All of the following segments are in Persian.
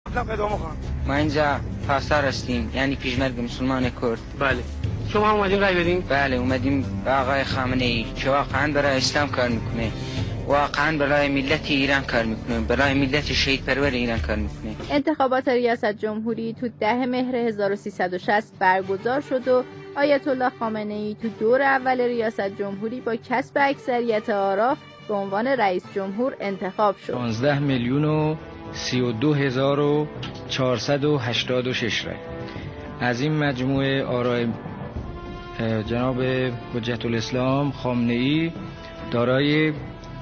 ما اینجا پاسدار هستیم، یعنی پیشمرد مسلمان کرد. بله. شما هم اومدین رای بدین؟ بله اومدیم به آقای خامنه‌ای که واقعا برای اسلام کار میکنه، واقعا برای ملت ایران کار میکنه، برای ملت شهید پرور ایران کار میکنه. انتخابات ریاست جمهوری تو 10 مهر 1360 برگزار شد و آیت الله خامنه‌ای تو دور اول ریاست جمهوری با کسب اکثریت آرا به عنوان رئیس جمهور انتخاب شد. 15,32,486 رای. از این مجموعه آرای جناب حجت الاسلام خامنه‌ای دارای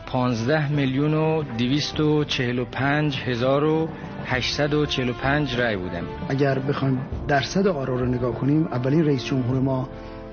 15,245,845 رای بودند. اگر بخوایم درصد آرا رو نگاه کنیم، اولین رئیس جمهور ما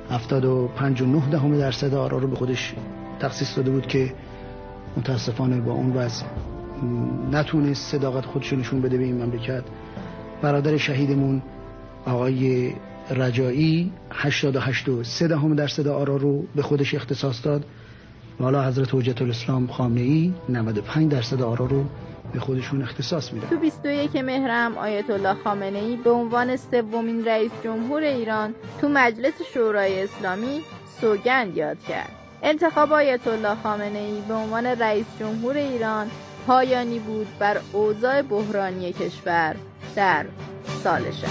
75.9% آرا رو به خودش تخصیص داده بود که متاسفانه با اون وضع نتونست صداقت خودش نشون بده به این مملکت. برادر شهیدمون آقای رجایی 88.3% آرا رو به خودش اختصاص داد و حالا حضرت حجت الاسلام خامنه‌ای 95% آرا رو به خودشون اختصاص میدن. تو 21 مهرم آیت الله خامنه‌ای به عنوان سومین رئیس جمهور ایران تو مجلس شورای اسلامی سوگند یاد کرد. انتخاب آیت الله خامنه‌ای به عنوان رئیس جمهور ایران پایانی بود بر اوضاع بحرانی کشور در سال 60.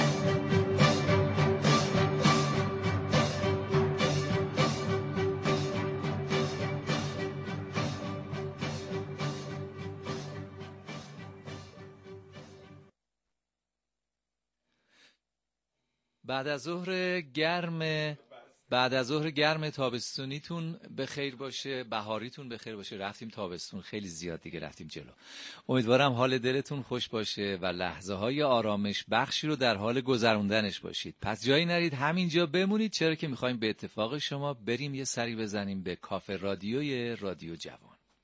بعد از ظهر گرم تابستونیتون به خیر باشه، بهاریتون به خیر باشه. رفتیم تابستون خیلی زیاد دیگه، رفتیم جلو. امیدوارم حال دلتون خوش باشه و لحظه های آرامش بخشی رو در حال گذروندنش باشید. پس جایی نرید، همینجا بمونید، چرا که میخوایم به اتفاق شما بریم یه سری بزنیم به کافه رادیوی رادیو جوان.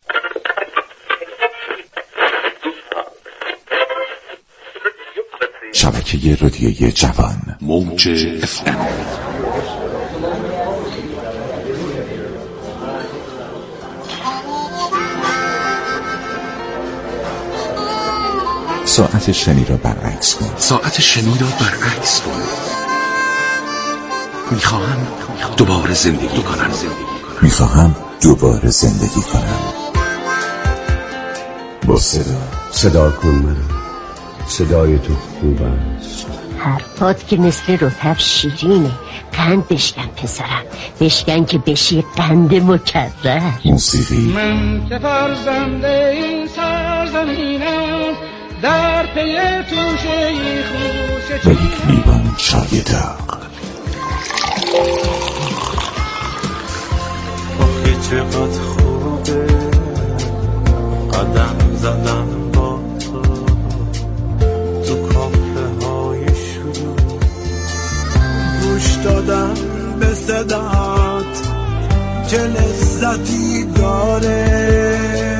شبکه رادیوی جوان، موج FM. ساعت شنی را برعکس کن. میخواهم دوباره زندگی کنم. با صدا کن مرا. صدای تو خوب است. حرفات که مثل رطب شیرینه. قند بشکن پسرم، بشکن که بشی قند مکرر. موسیقی. من که فرزنده این سرزمینم، در پی توشه خوش و یک لیوان چای داغ. آخه چقدر خوبه قدم زدم با تو کافه های شروع، گوش دادم به صدات چه لذتی داره.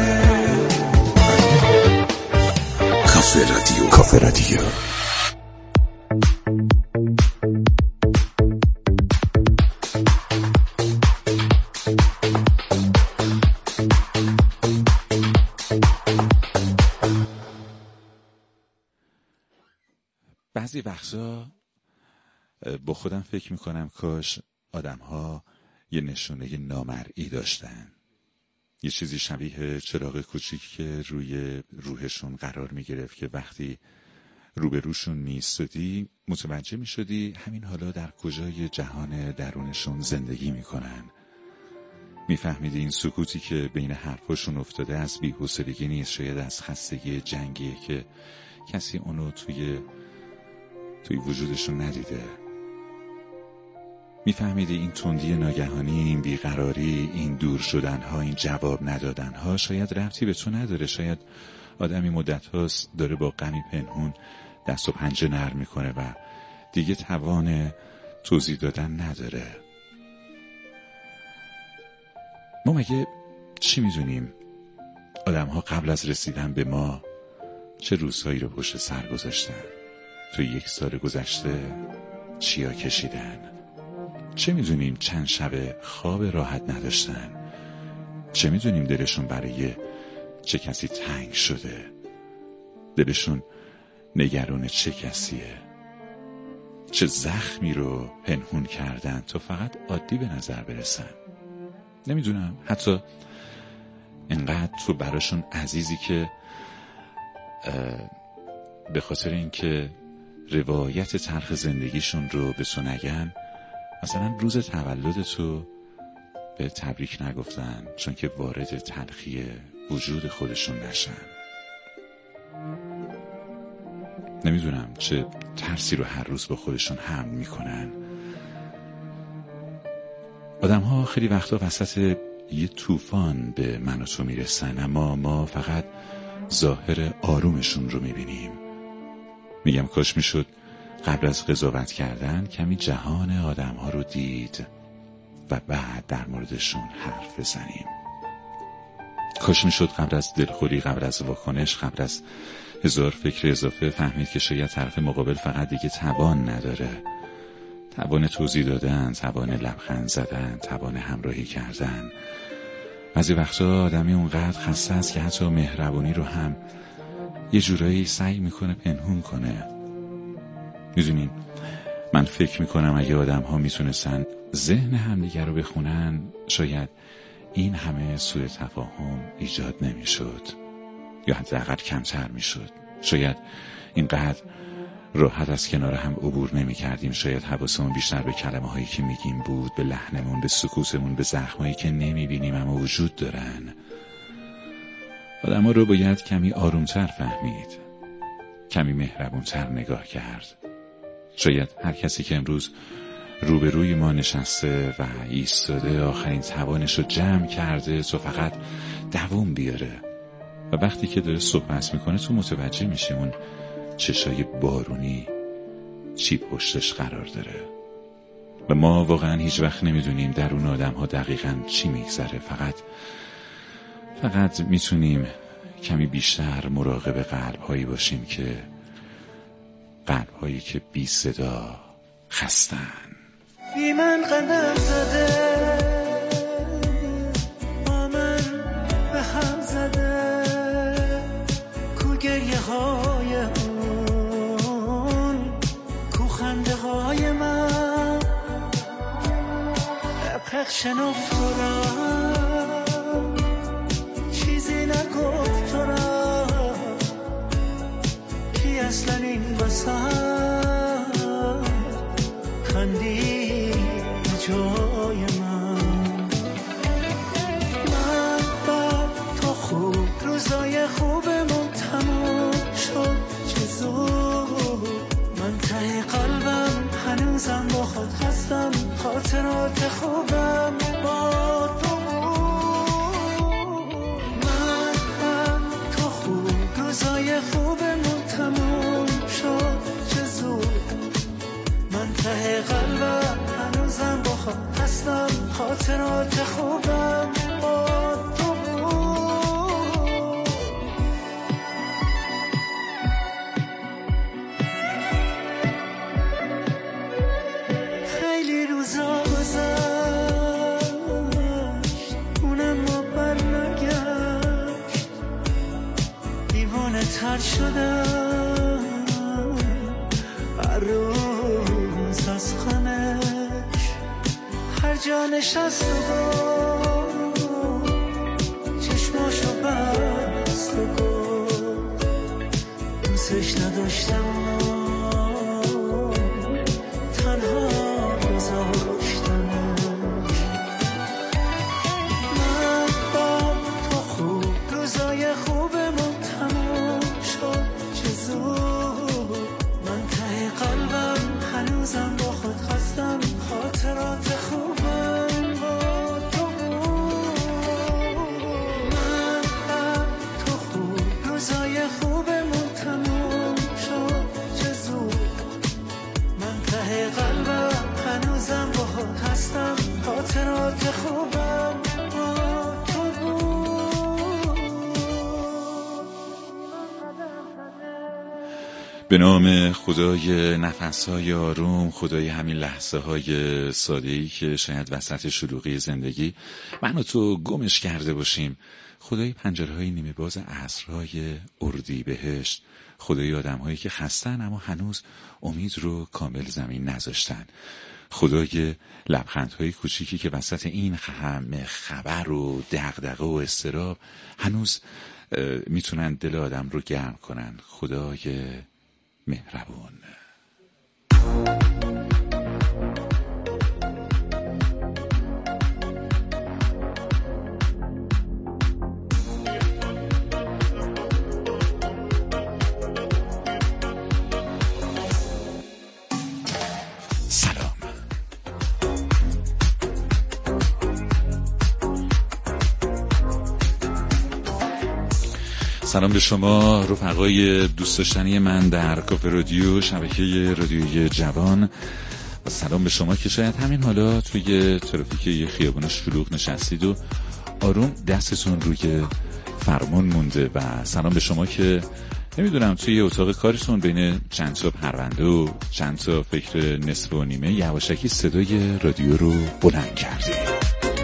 کافه رادیو. بعضی وقتا با خودم فکر میکنم کاش آدم‌ها یه نشونه نامرئی داشتن، یه چیزی شبیه چراغ کوچیک که روی روحشون قرار میگرفت که وقتی روبروشون میایستادی متوجه میشدی همین حالا در کجای جهان درونشون زندگی میکنن. میفهمیدی این سکوتی که بین حرفاشون افتاده از بی‌حوصلگی نیست، شاید از خستگی جنگیه که کسی اونو توی وجودشون ندیده. میفهمیدی این تندی ناگهانی، این بیقراری، این دور شدنها، این جواب ندادنها شاید ربطی به تو نداره. شاید آدمی مدت هاست داره با غمی پنهون دست و پنجه نرم میکنه و دیگه توان توضیح دادن نداره. ما مگه چی میدونیم آدم ها قبل از رسیدن به ما چه روزهایی رو پشت سر گذاشتن؟ توی 1 سال گذشته چیا کشیدن؟ چه میدونیم چند شب خواب راحت نداشتن؟ چه میدونیم دلشون برای چه کسی تنگ شده؟ دلشون نگران چه کسیه؟ چه زخمی رو پنهون کردن تا فقط عادی به نظر برسن؟ نمیدونم، حتی انقدر تو براشون عزیزی که به خاطر اینکه روایت تلخ زندگیشون رو به تو نگن، مثلا روز تولد تو به تبریک نگفتن چون که وارد تلخی وجود خودشون نشن. نمیدونم چه ترسی رو هر روز با خودشون حمل میکنن. آدم ها خیلی وقتا وسط یه طوفان به من و تو میرسن، اما ما فقط ظاهر آرومشون رو میبینیم. میگم کاش میشد قبل از قضاوت کردن کمی جهان آدم ها رو دید و بعد در موردشون حرف بزنیم. کاش میشد قبل از دلخوری، قبل از واکنش، قبل از هزار فکر اضافه فهمید که شاید طرف مقابل فقط دیگه توان نداره، توان توضیح دادن، توان لبخند زدن، توان همراهی کردن. بعضی وقتا آدمی اونقدر خسته است که حتی مهربونی رو هم یه جورایی سعی میکنه پنهون کنه. میدونین، من فکر میکنم اگه آدم ها میتونستن ذهن همدیگر رو بخونن، شاید این همه سوء تفاهم ایجاد نمیشد، یا حداقل کمتر میشد. شاید اینقدر راحت از کنار هم عبور نمی کردیم. شاید حواسمون بیشتر به کلمه هایی که میگیم بود، به لحنمون، به سکوتمون، به زخمایی که نمی بینیم اما وجود دارن. آدم ها رو باید کمی آرومتر فهمید، کمی مهربونتر نگاه کرد. شاید هر کسی که امروز روبروی ما نشسته و ایستاده آخرین توانش رو جمع کرده تا فقط دووم بیاره، و وقتی که داره صحبت میکنه تو متوجه میشیم اون چشای بارونی چی پشتش قرار داره. و ما واقعا هیچ وقت نمیدونیم در اون آدم ها دقیقاً چی میگذره. فقط میتونیم کمی بیشتر مراقب قلب هایی باشیم که قلب هایی که بی صدا خستن. بی من قدم زده، با من به هم زده، کو گریه های اون، کو خنده های من، شنفت تو را، چیزی نگفت تو را، کی اصلا این وسط خندی جای من. من بعد تو خوب، روزای خوبمون تموم شد چه زود، من ته قلبم هنوزم با خود هستم، خاطرات خوبم با تو. من تو خوب، روزای خوبمون تموم شد چه زود، من ته قلبم هنوزم با خود هستم، خاطرات خوبم با تو. خیلی روزا گذشت اونم ما بر نگشت، دیوانه تر شدم هر روز از غمش، هر جا نشست و چشماشو بست و گفت دوستش نداشتم، تنها گذاشتمش. من با تو خوب، روزای خوبمون تموم شد چه زود، من ته قلبم هنوزم با خود هستم، خاطرات خوبم با به نام خدای نفسهای آروم، خدای همین لحظه های ساده‌ای که شاید وسط شلوغی زندگی من و تو گمش کرده باشیم، خدای پنجره های نیمه باز عصرهای اردیبهشت، خدای آدم هایی که خستن اما هنوز امید رو کامل زمین نذاشتن، خدای لبخندهای کوچیکی که وسط این همه خبر و دغدغه و اضطراب هنوز میتونن دل آدم رو گرم کنن، خدای مهربون. سلام به شما رفقای دوست داشتنی من در کافه رادیو، شبکه رادیویی جوان، و سلام به شما که شاید همین حالا توی ترافیک یه خیابون شلوغ نشستید و آروم دستتون روی فرمان مونده، و سلام به شما که نمیدونم توی اتاق کارتون بین چند تا پرونده و چند تا فکر نصف و نیمه یواشکی صدای رادیو رو بلند کردید.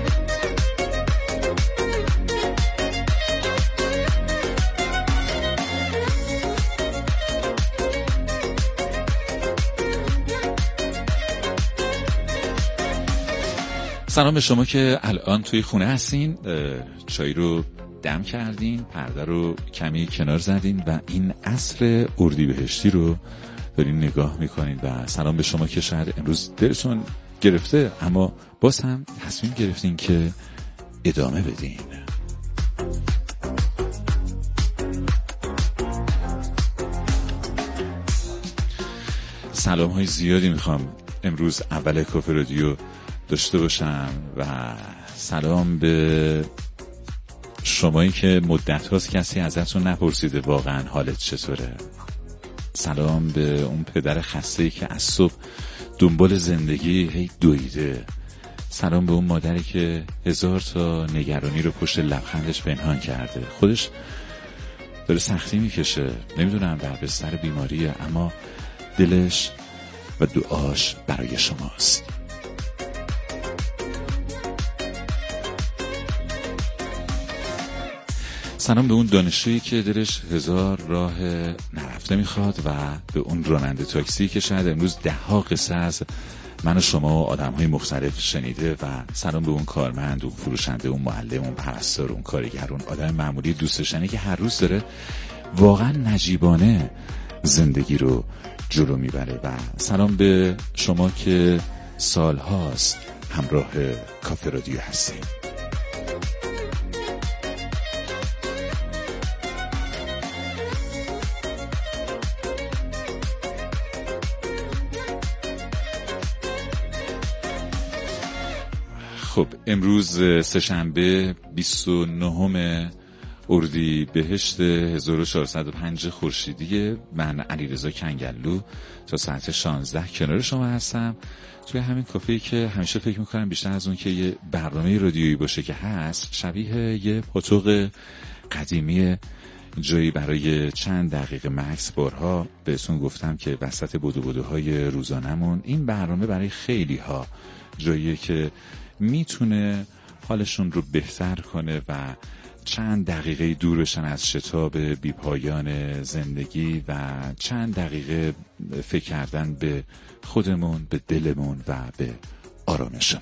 سلام به شما که الان توی خونه هستین، چای رو دم کردین، پرده رو کمی کنار زدین و این عصر اردیبهشتی رو دارین نگاه میکنین، و سلام به شما که شاید امروز دلتون گرفته اما باز هم تصمیم گرفتین که ادامه بدین. سلام های زیادی میخوام امروز اول کافه رادیو داشته باشم، و سلام به شمایی که مدت هاست کسی ازتون نپرسیده واقعا حالت چطوره. سلام به اون پدر خسته‌ای که از صبح دنبال زندگی هی دویده. سلام به اون مادری که 1000 تا نگرانی رو پشت لبخندش پنهان کرده. خودش داره سختی میکشه، نمیدونم بر بستر بیماریه، اما دلش و دعاش برای شماست. سلام به اون دانشجویی که دلش 1000 راه نرفته میخواد، و به اون راننده تاکسی که شاید امروز 10 قصه از من و شما و آدم‌های مختلف شنیده، و سلام به اون کارمند، اون فروشنده، اون معلم، اون پرستار، اون کارگر، اون آدم معمولی دوست داشتنی که هر روز داره واقعا نجیبانه زندگی رو جلو میبره، و سلام به شما که سالهاست همراه کافه رادیو هستید. خب امروز سه‌شنبه 29 اردیبهشت 1405 خورشیدی، من علیرضا کنگلو تا ساعت 16 کنار شما هستم توی همین کافه‌ای که همیشه فکر میکنم بیشتر از اون که یه برنامه رادیویی باشه که هست، شبیه یه پاتوق قدیمی جایی برای چند دقیقه مکس. بارها بهتون گفتم که وسط بدوهای روزانمون این برنامه برای خیلی ها جاییه که میتونه حالشون رو بهتر کنه و چند دقیقه دور بشن از شتاب بیپایان زندگی و چند دقیقه فکر کردن به خودمون، به دلمون و به آرامشمون.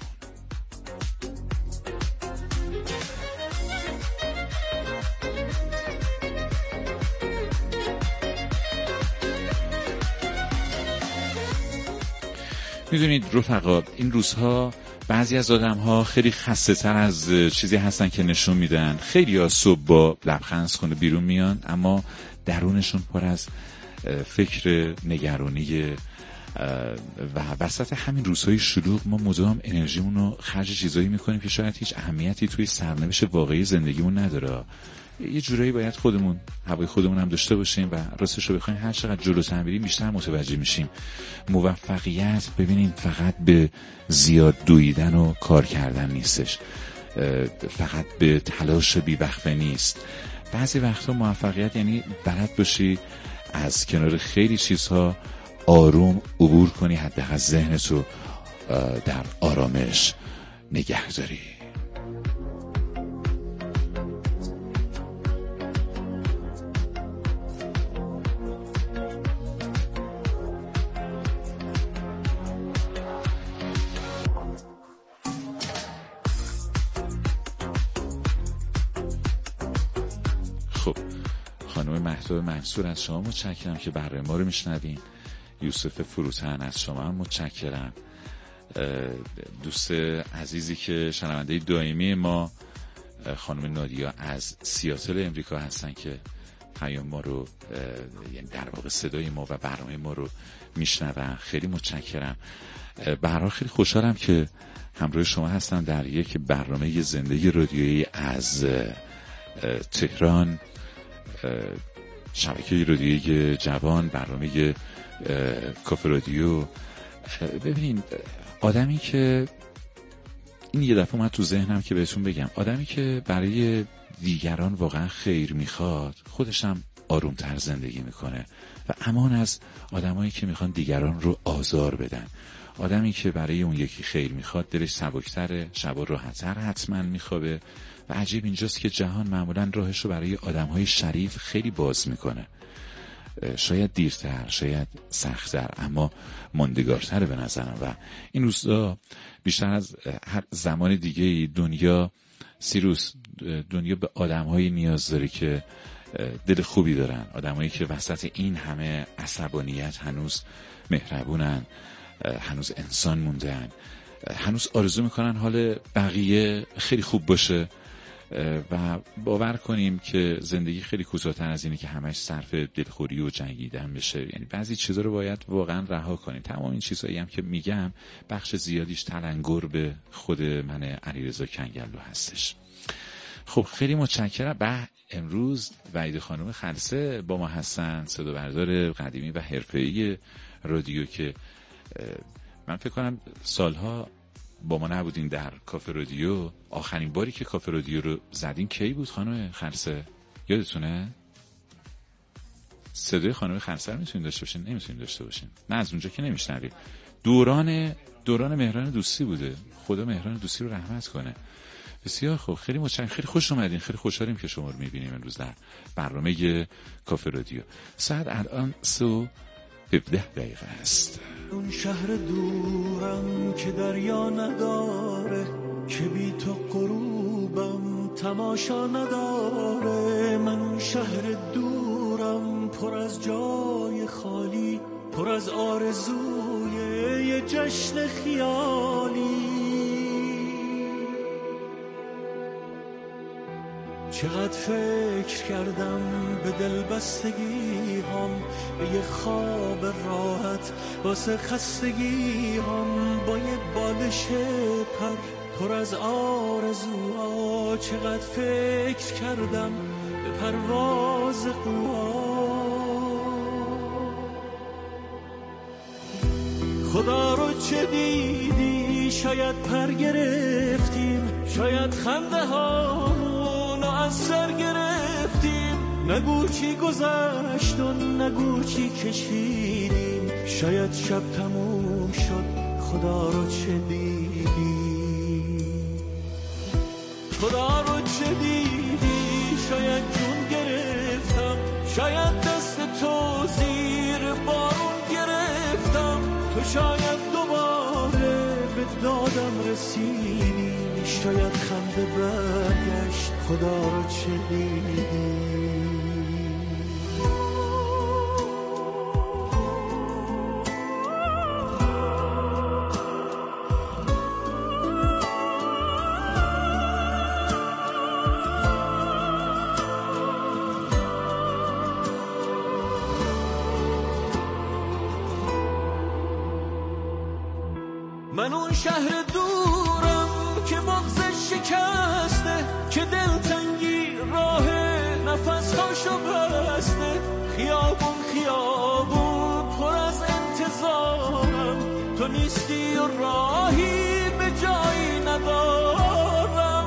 میدونید رفقا، این روزها بعضی از آدم ها خیلی خسته تر از چیزی هستن که نشون میدن. خیلی ها صبح با لبخند از خونه بیرون میان اما درونشون پر از فکر، نگرانی و وسط همین روزهای شلوغ ما مدام انرژیمون رو خرج چیزایی میکنیم که شاید هیچ اهمیتی توی سرنوشت واقعی زندگیمون نداره. یه جورایی باید خودمون هوای خودمون هم داشته باشیم و راستش رو بخوایم هر چقدر جلوتر بریم بیشتر متوجه میشیم موفقیت ببینیم فقط به زیاد دویدن و کار کردن نیستش، فقط به تلاش بی‌وقفه نیست. بعضی وقتا موفقیت یعنی بلد باشی از کنار خیلی چیزها آروم عبور کنی، حداقل ذهنتو در آرامش نگه داری. خب خانم مهتاب منصور از شما متشکرم که برنامه ما رو میشنوین. یوسف فروتن از شما هم متشکرم. دوست عزیزی که شنونده دائمی ما خانم نادیا از سیاتل امریکا هستن که پیام ما رو یعنی در واقع صدای ما و برنامه ما رو میشنون، خیلی متشکرم. به هر حال خیلی خوشحالم که همراه شما هستم در یک برنامه زنده رادیویی از تهران، شبکه رادیویی جوان، برنامه کافه رادیو. ببینین آدمی که این یه دفعه اومد تو ذهنم که بهتون بگم، آدمی که برای دیگران واقعا خیر میخواد خودش هم آرومتر زندگی میکنه و امان از آدمایی که میخوان دیگران رو آزار بدن. آدمی که برای اون یکی خیر میخواد دلش سبکتره، شبا راحت‌تر حتما میخوابه و عجیب اینجاست که جهان معمولا راهش رو برای آدمهای شریف خیلی باز میکنه. شاید دیرتر، شاید سخت‌تر، اما ماندگارتره به نظرم. و این روزا بیشتر از هر زمان دیگه دنیا دنیا به آدم‌های نیاز داره که دل خوبی دارن، آدمایی که وسط این همه عصبانیت هنوز مهربونن، هنوز انسان موندن، هنوز آرزو میکنن حال بقیه خیلی خوب باشه. و باور کنیم که زندگی خیلی کوتاه‌تر از اینه که همش صرف دلخوری و جنگیدن بشه. یعنی بعضی چیزا رو باید واقعا رها کنیم. تمام این چیزایی هم که میگم بخش زیادیش تلنگر به خود من علیرضا کنگلو هستش. خب خیلی متشکرم. امروز وحید خانم خلسه با ما هستن، صدا بردار قدیمی و حرفه‌ای رادیو که من فکر کنم سالها با ما نبودین در کافه رادیو. آخرین باری که کافه رادیو رو زدین کی بود خانم خلسه؟ یادتونه؟ صدای خانم خلسه رو میتونین داشته باشین؟ نمیتونین داشته باشین. نه از اونجا که نمیشنوید. دوران مهران دوستی بوده. خدا مهران دوستی رو رحمت کنه. بسیار خوب، خیلی متشکرم، خیلی خوش اومدین، خیلی خوشحالیم که شما رو میبینیم امروز در برنامه کافه رادیو. ساعت الان 17 است. اون شهر دورم که دریا نداره، که بی تو غروبم تماشا نداره. من اون شهر دورم پر از جای خالی، پر از آرزوی یه جشن خیالی. چقدر فکر کردم به دل بستگی هم، به یه خواب راحت واسه خستگی هم، با یه بالش پر پر از آرزوها. چقدر فکر کردم به پرواز قوا. خدا رو چه دیدی؟ شاید پر گرفتیم، شاید خنده هامون از سر گرفتیم. نگو چی گذشت و نگو چی کشیدیم. شاید شب تموم شد، خدا رو چه دیدی؟ خدا رو چه دیدی؟ شاید جون گرفتم، شاید دست تو زیر بارون گرفتم. تو شاید دوباره به دادم رسیدی. شاید خنده برگشت، خدا رو چه دیدی؟ من اون شهر دورم که مغزش شکسته، که دلتنگی راه نفس هاشو بسته. خیابون خیابون پر از انتظارم، تو نیستی و راهی به جایی ندارم.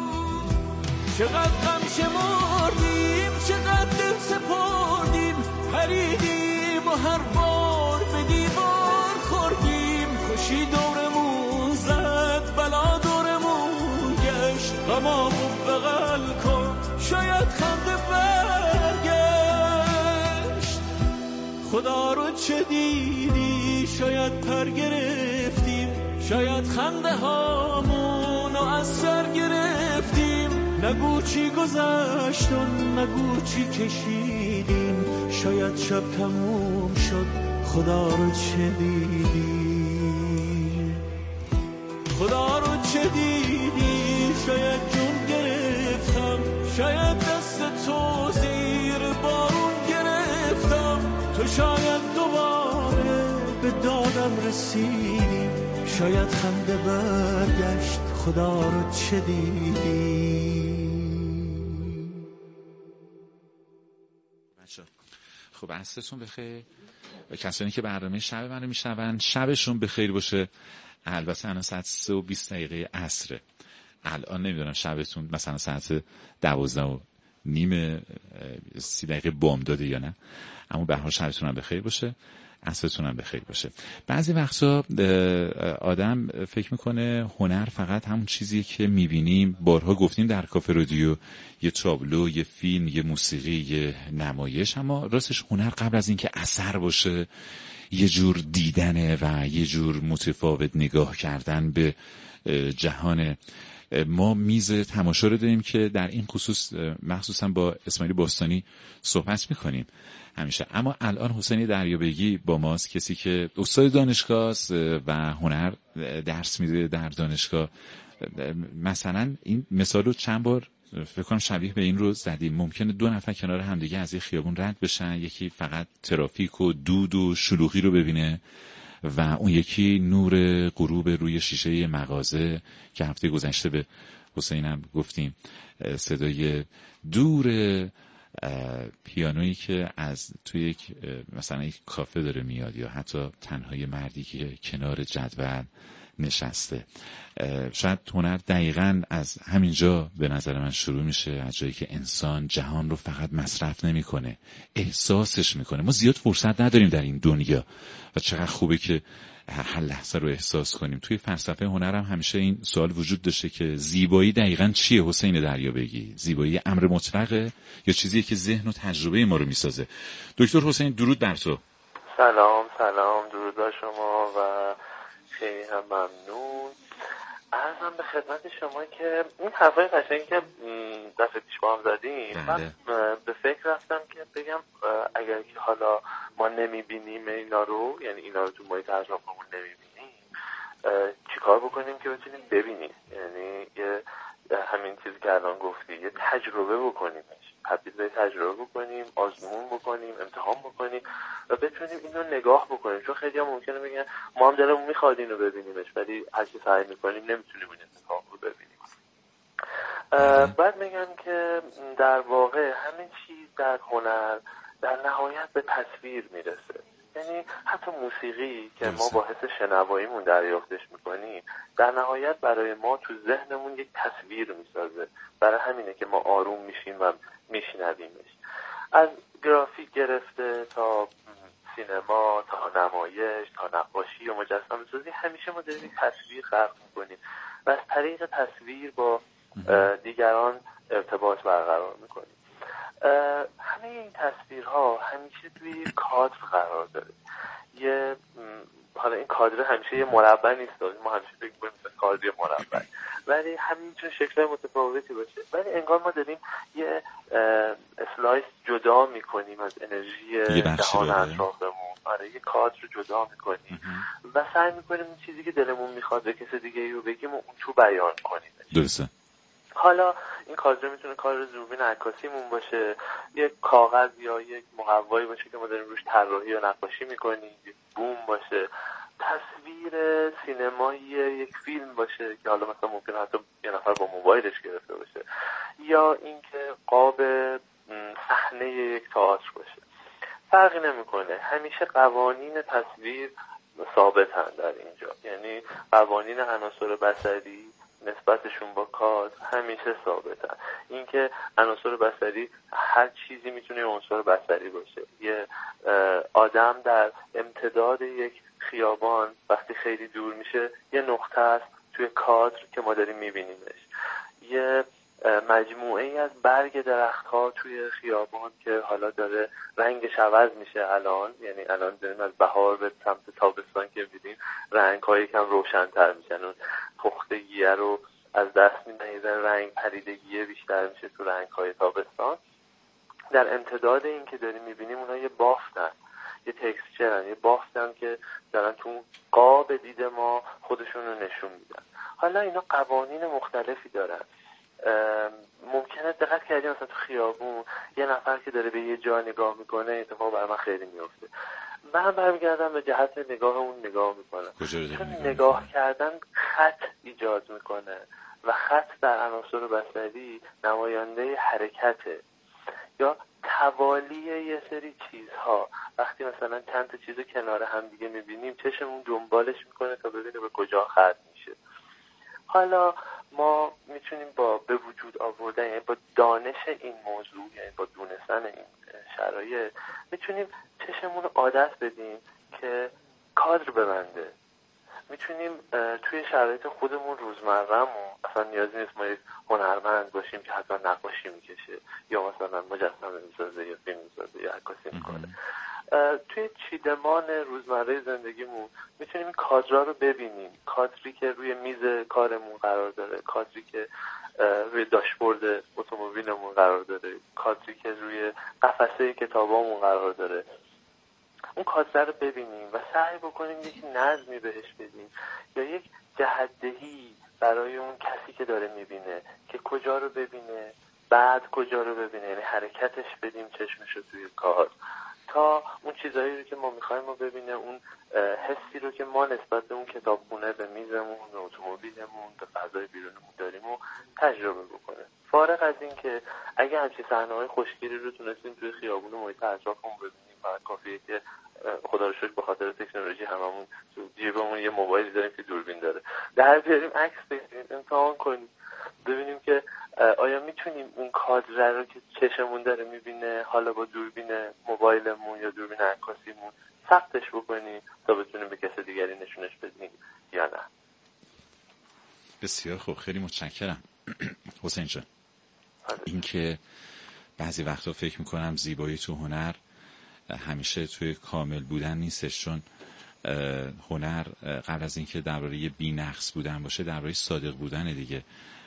چقدر غم شمردیم، چقدر دل سپردیم، پریدیم و هر بار به دیوار خوردیم، خوشی دورمون زد بلا دورمون گشت، غمامون بغل کن شاید خنده برگشت. خدا رو چه دیدی شاید پر گرفتیم، شاید خنده هامونو از سر گرفتیم، نگو چی گذشت و نگو چی کشیدیم، شاید شب تموم شد خدا رو چه دیدی، خدا رو چه دیدی، شاید جون گرفتم، شاید دست تو زیر بارون گرفتم، تو شاید دوباره به دادم رسیدی، شاید خنده برگشت خدا رو چه دیدی. خب عصرتون بخیر و کسانی که برنامه شب منو میشنون شبشون بخیر باشه. البته الان ساعت 3:20 عصره، الان نمیدونم شبتون مثلا ساعت 12:30 30 بامداده یا نه، اما به هر حال شبتون هم بخیر باشه، عصرتون هم بخیر باشه. بعضی وقتا آدم فکر میکنه هنر فقط همون چیزیه که میبینیم، بارها گفتیم در کافه رادیو، یه تابلو، یه فیلم، یه موسیقی، یه نمایش، اما راستش هنر قبل از اینکه اثر باشه یه جور دیدنه و یه جور متفاوت نگاه کردن به جهان. ما میز تماشا رو داریم که در این خصوص مخصوصا با اسماعیل باستانی صحبت میکنیم همیشه، اما الان حسین دریابگی با ماست، کسی که استاد دانشگاه است و هنر درس میده در دانشگاه. مثلا این مثال رو چند بار فکر کنم شبیه به این رو زدیم، ممکنه 2 نفر کنار همدیگه از این خیابون رد بشن، یکی فقط ترافیک و دود و شلوغی رو ببینه و اون یکی نور غروب روی شیشه مغازه که هفته گذشته به حسینم گفتیم صدای دور پیانویی که از توی یک مثلا یک کافه داره میاد، یا حتی تنهای مردی که کنار جدول نشسته. شاید هنر دقیقاً از همینجا به نظر من شروع میشه، از جایی که انسان جهان رو فقط مصرف نمیکنه، احساسش میکنه. ما زیاد فرصت نداریم در این دنیا و چقدر خوبه که هر لحظه رو احساس کنیم. توی فلسفه هنر هم همیشه این سوال وجود داشته که زیبایی دقیقاً چیه حسین دریابگی؟ زیبایی امر مطلقه یا چیزیه که ذهن و تجربه ما رو میسازه؟ دکتر حسین درود بر تو. سلام درود بر شما و خیلی هم ممنون. عرضم به خدمت شما که این حرفای قشنگی که دفعه پیش با هم زدیم، من به فکر رفتم که بگم اگر که حالا ما نمیبینیم اینا رو، یعنی اینا رو تو محیط اطرافمون نمیبینیم، چیکار بکنیم که بتونیم ببینیم؟ یعنی همین چیزی که الان گفتی، یه تجربه بکنیمش، تبدیل به تجربه بکنیم، آزمون بکنیم، امتحان بکنیم و بتونیم اینو نگاه بکنیم. چون خیلی هم ممکنه بگن ما هم دلمون میخواد اینو ببینیمش، ولی هر چی سعی میکنیم نمیتونیم این اتفاق رو ببینیم. بعد میگم که در واقع همین چیز در هنر در نهایت به تصویر میرسه. یعنی حتی موسیقی که ما با حس شنواییمون دریافتش میکنیم، در نهایت برای ما تو ذهنمون یک تصویر میسازه. برای همینه که ما آروم میشیم و میشنویمش. از گرافیک گرفته تا سینما، تا نمایش، تا نقاشی و مجسمه سازی، همیشه ما داریم تصویر خلق میکنیم و از طریق تصویر با دیگران ارتباط برقرار میکنیم. همه این تصویرها همیشه توی کادر قرار داره. حالا این کادر همیشه یه مربع نیست، ما همیشه فکر می‌کنیم مثلا کادر مربع، ولی همینجور شکل‌های متفاوتی باشه، ولی انگار ما داریم یه اسلایس جدا میکنیم از انرژی جهان اطرافمون. آره، یه کادر رو جدا میکنیم و سعی میکنیم این چیزی که دلمون میخواد به کسی دیگه رو بگیم و اون تو بیان کنیم. درسته. حالا این کادر میتونه کادر دوربین عکاسیمون باشه، یک کاغذ یا یک مقوایی باشه که ما داریم روش طراحی یا نقاشی میکنیم، یک بوم باشه، تصویر سینمایی یک فیلم باشه که حالا مثلا ممکنه حتی یه نفر با موبایلش گرفته باشه، یا اینکه قاب صحنه یک تئاتر باشه. فرقی نمیکنه، همیشه قوانین تصویر ثابتن در اینجا. یعنی قوانین عناصر بصری نسبتشون با کادر همیشه ثابتن. اینکه عناصر بصری هر چیزی میتونه عنصر بصری باشه. یه آدم در امتداد یک خیابان وقتی خیلی دور میشه یه نقطه است توی کادر که ما داریم میبینیمش. یه مجموعه ای از برگ درخت‌ها توی خیابان که حالا داره رنگش عوض میشه الان، یعنی الان داریم از بهار به سمت تابستان که می‌بینیم رنگ‌ها یکم روشن‌تر میشن، اون پختگیه رو از دست می‌دن، رنگ پریدگیه بیشتر میشه تو رنگ‌های تابستان. در امتداد این که داریم می‌بینیم اونها یه بافتن، یه تکسچرن، یه بافتن که دارن تو قاب دید ما خودشون رو نشون میدن. حالا اینا قوانین مختلفی دارن. ممکنه دقت کردیم مثلا تو خیابون یه نفر که داره به یه جا نگاه میکنه اتفاق برای من خیلی میفته، من برمیگردم به جهت نگاه اون نگاه میکنم، چون نگاه کردن خط ایجاد میکنه و خط در عناصر بصری نماینده حرکته یا توالی یه سری چیزها. وقتی مثلا چند تا چیزو کنار هم دیگه میبینیم چشمون دنبالش میکنه تا ببینه به کجا ختم میشه. حالا ما میتونیم با به وجود آوردن، یعنی با دانش این موضوع، یعنی با دونستن این شرایط میتونیم چشمون رو عادت بدیم که کادر ببنده. میتونیم توی شرایط خودمون روزمره‌مون، اصلا نیازی نیست ما یک هنرمند باشیم که حتما نقاشی میکشه یا مثلا مجسمه میسازه یا فیلم میسازه یا عکاسی میکنه، توی چیدمان روزمره زندگیمون میتونیم این کادرها رو ببینیم. کادری که روی میز کارمون قرار داره، کادری که روی داشبورد اتومبیلمون قرار داره، کادری که روی قفسه کتابامون قرار داره، اون کادر رو ببینیم و سعی بکنیم یک نظمی بهش بدیم یا یک جهت‌دهی برای اون کسی که داره میبینه که کجا رو ببینه، بعد کجا رو ببینه، یعنی حرکتش بدیم چشمش رو توی کار تا اون چیزایی رو که ما میخوایم رو ببینه، اون حسی رو که ما نسبت به اون کتابخونه، به میزمون، به اتومبیلمون، به فضای بیرونمون داریم و تجربه بکنه. فارغ از این که اگه همچین صحنه‌های خوشگلی رو تونستیم توی خیابون و محیط اطرافمون ببینیم، فقط کافیه که خدا رو شکر به خاطر تکنولوژی هممون تو جیبمون یه موبایلی داریم که دوربین داره، در بیاریم عکس بگیریم، امتحان کنیم، ببینیم که آیا میتونیم اون کادر رو که چشمون داره میبینه حالا با دوربین موبایلمون یا دوربین عکاسیمون ثبتش بکنیم تا بتونیم به کسی دیگری نشونش بدیم یا نه. بسیار خوب، خیلی متشکرم حسین جان. این که بعضی وقتا فکر میکنم زیبایی تو هنر همیشه توی کامل بودن نیستش، چون هنر قبل از اینکه درباره بی‌نقص بودن باشه درباره صادق بودن دیگه.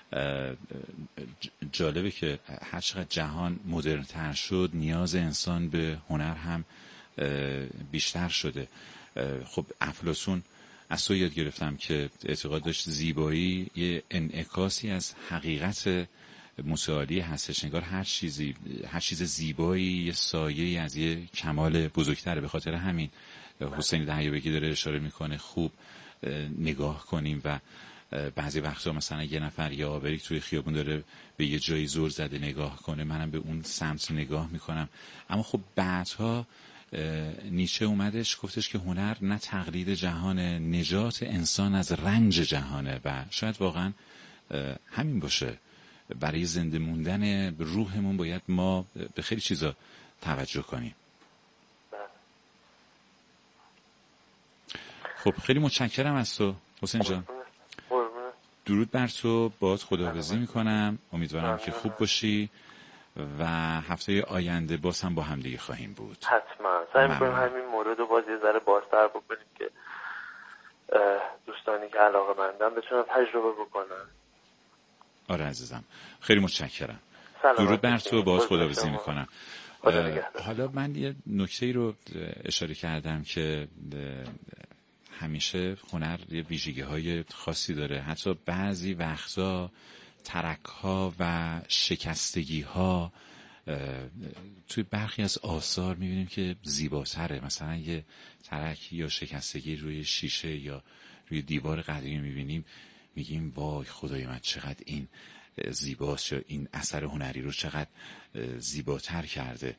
جالبه که هر چقدر جهان مدرن‌تر شد نیاز انسان به هنر هم بیشتر شده. خب افلاطون از تو یاد گرفتم که اعتقاد داشت زیبایی یه انعکاسی از حقیقت متعالی هستش، انگار هر چیز زیبایی یه سایه‌ای از یه کمال بزرگتره. به خاطر همین حسین دهیابگی داره اشاره میکنه خوب نگاه کنیم و بعضی وقتا مثلا یه نفر یا آبری توی خیابون داره به یه جایی زور زده نگاه کنه، منم به اون سمت نگاه میکنم. اما خب بعدها نیچه اومدش گفتش که هنر نه تقلید جهان، نجات انسان از رنج جهانه و شاید واقعا همین باشه. برای زنده موندن روحمون باید ما به خیلی چیزا توجه کنیم. خب خیلی متشکرم از تو حسین جان. درود بر تو، باهات خداحافظی میکنم. امیدوارم که خوب باشی و هفته آینده باز هم با هم دیگه خواهیم بود. حتما سعی میکنیم همین مورد رو باز یه ذره بازتر بکنیم که دوستانی که علاقه‌مندن بتونن تجربه بکنن. آره عزیزم، خیلی متشکرم. درود بر تو، باهات خداحافظی میکنم. حالا من یه نکته‌ای رو اشاره کردم که همیشه هنر یه ویژگی‌های خاصی داره. حتی بعضی وقتا ترک‌ها و شکستگی‌ها توی برخی از آثار می‌بینیم که زیباتره. مثلا یه ترک یا شکستگی روی شیشه یا روی دیوار قدیمی می‌بینیم میگیم وای خدای من چقدر این زیباست، یا این اثر هنری رو چقدر زیباتر کرده.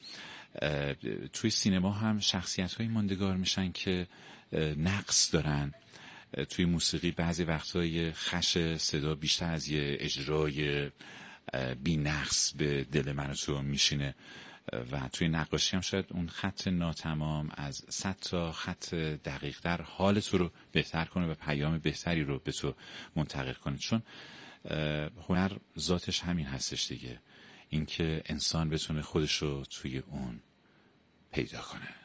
توی سینما هم شخصیت‌های ماندگار میشن که نقص دارن توی موسیقی بعضی وقتای خش صدا بیشتر از یه اجرای بی نقص به دل من و تو میشینه و توی نقاشی هم شاید اون خط ناتمام از 100 تا خط دقیق در حال تو رو بهتر کنه و پیام بهتری رو به تو منتقل کنه. چون هنر ذاتش همین هستش دیگه، اینکه انسان بتونه خودش رو توی اون پیدا کنه.